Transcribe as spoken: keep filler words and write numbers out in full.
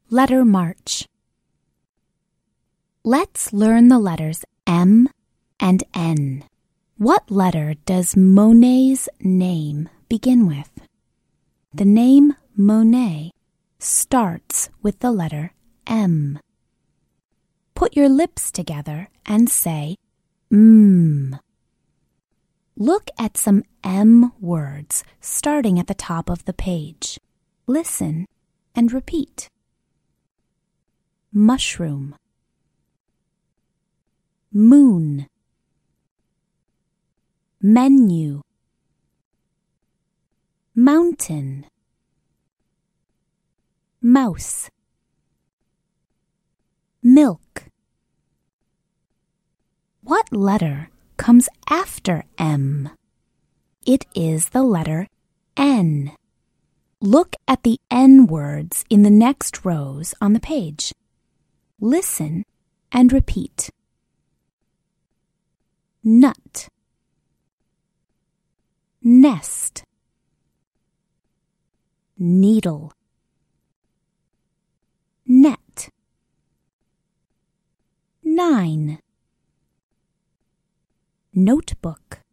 Letter March. Let's learn the letters M and N. What letter does Monet's name begin with? The name Monet starts with the letter M. Put your lips together and say, mmm. Look at some M words starting at the top of the page. Listen and repeat. Mushroom, moon, menu, mountain, mouse, milk. What letter comes after M? It is the letter N. Look at the N words in the next rows on the page. Listen and repeat. Nut, nest, needle, net, nine, notebook,